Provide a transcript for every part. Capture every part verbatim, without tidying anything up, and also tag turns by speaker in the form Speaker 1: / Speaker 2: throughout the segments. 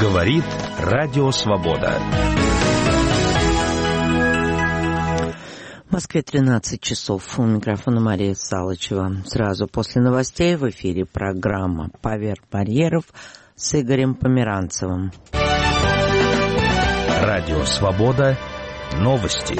Speaker 1: Говорит Радио Свобода.
Speaker 2: В Москве тринадцать часов. У микрофона Мария Салычева. Сразу после новостей в эфире программа «Поверх барьеров» с Игорем Померанцевым.
Speaker 1: Радио Свобода. Новости.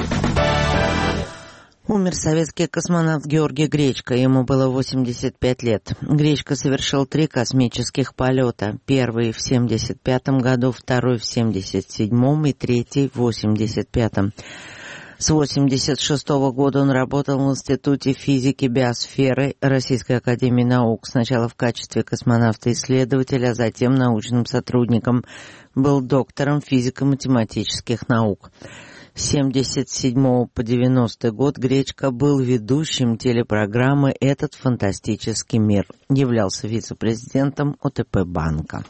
Speaker 2: Умер советский космонавт Георгий Гречко, ему было восемьдесят пять лет. Гречко совершил три космических полета. Первый в семьдесят пятом году, второй в семьдесят седьмом и третий в восемьдесят пятом. С восемьдесят шестого года он работал в Институте физики биосферы Российской академии наук. Сначала в качестве космонавта-исследователя, а затем научным сотрудником. Был доктором физико-математических наук. С семьдесят седьмого по девяностый год Гречко был ведущим телепрограммы «Этот фантастический мир». Являлся вице-президентом О Т П банка.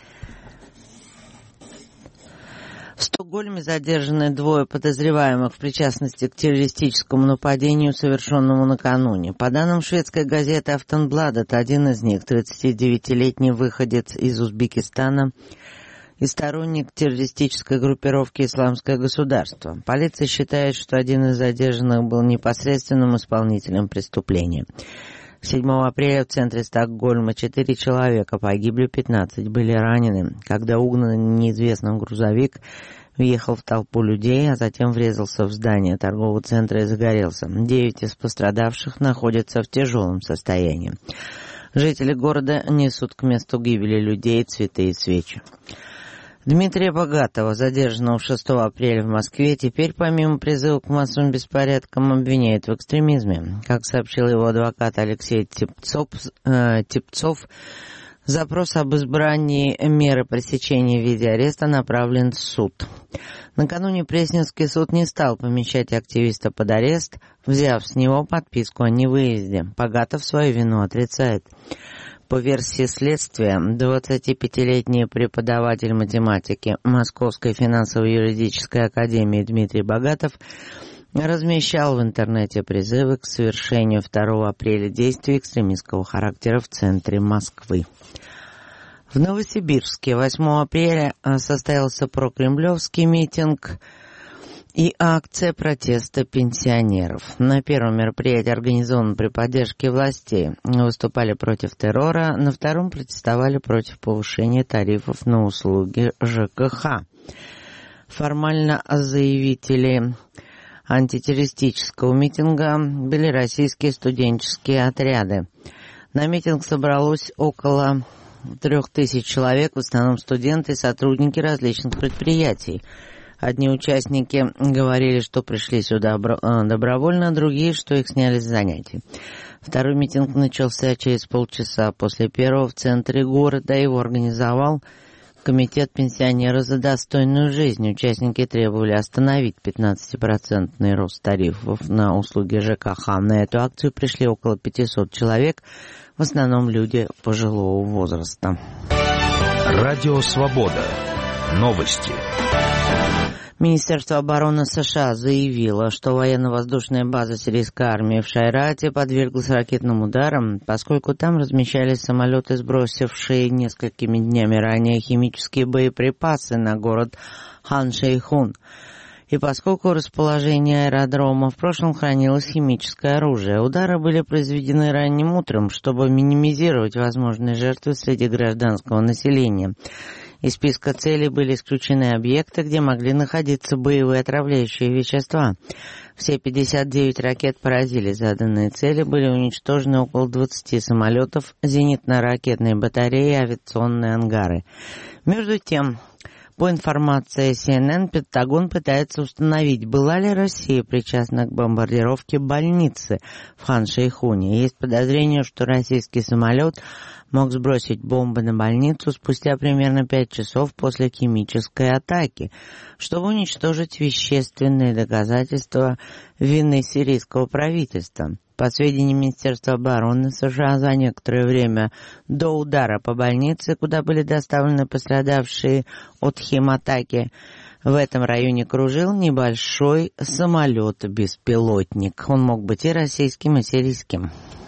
Speaker 2: В Стокгольме задержаны двое подозреваемых в причастности к террористическому нападению, совершенному накануне. По данным шведской газеты «Афтонбладет», один из них, тридцатидевятилетний выходец из Узбекистана и сторонник террористической группировки «Исламское государство». Полиция считает, что один из задержанных был непосредственным исполнителем преступления. седьмого апреля в центре Стокгольма четыре человека погибли, пятнадцать были ранены, когда угнанный неизвестным грузовик въехал в толпу людей, а затем врезался в здание торгового центра и загорелся. Девять из пострадавших находятся в тяжелом состоянии. Жители города несут к месту гибели людей цветы и свечи. Дмитрия Богатова, задержанного шестого апреля в Москве, теперь помимо призыва к массовым беспорядкам обвиняют в экстремизме. Как сообщил его адвокат Алексей Типцов, э, Типцов, запрос об избрании меры пресечения в виде ареста направлен в суд. Накануне Пресненский суд не стал помещать активиста под арест, взяв с него подписку о невыезде. Богатов свою вину отрицает. По версии следствия, двадцатипятилетний преподаватель математики Московской финансово-юридической академии Дмитрий Богатов размещал в интернете призывы к совершению второго апреля действий экстремистского характера в центре Москвы. В Новосибирске восьмого апреля состоялся прокремлевский митинг и акция протеста пенсионеров. На первом мероприятии, организованном при поддержке властей, выступали против террора, на втором протестовали против повышения тарифов на услуги Ж К Х. Формально заявители антитеррористического митинга были российские студенческие отряды. На митинг собралось около трех тысяч человек, в основном студенты и сотрудники различных предприятий. Одни участники говорили, что пришли сюда добровольно, другие, что их сняли с занятий. Второй митинг начался через полчаса после первого в центре города. Его организовал Комитет пенсионеров за достойную жизнь. Участники требовали остановить пятнадцатипроцентный рост тарифов на услуги Ж К Х. На эту акцию пришли около пятисот человек, в основном люди пожилого возраста.
Speaker 1: Радио Свобода. Новости.
Speaker 2: Министерство обороны США заявило, что военно-воздушная база сирийской армии в Шайрате подверглась ракетным ударам, поскольку там размещались самолеты, сбросившие несколькими днями ранее химические боеприпасы на город Хан-Шейхун. И поскольку расположение аэродрома в прошлом хранилось химическое оружие, удары были произведены ранним утром, чтобы минимизировать возможные жертвы среди гражданского населения. Из списка целей были исключены объекты, где могли находиться боевые отравляющие вещества. Все пятьдесят девять ракет поразили заданные цели, были уничтожены около двадцати самолетов, зенитно-ракетные батареи и авиационные ангары. Между тем, по информации Си Эн Эн, Пентагон пытается установить, была ли Россия причастна к бомбардировке больницы в Хан-Шейхуне. Есть подозрение, что российский самолет мог сбросить бомбы на больницу спустя примерно пять часов после химической атаки, чтобы уничтожить вещественные доказательства вины сирийского правительства. По сведениям Министерства обороны США, за некоторое время до удара по больнице, куда были доставлены пострадавшие от химатаки, в этом районе кружил небольшой самолет-беспилотник. Он мог быть и российским, и сирийским.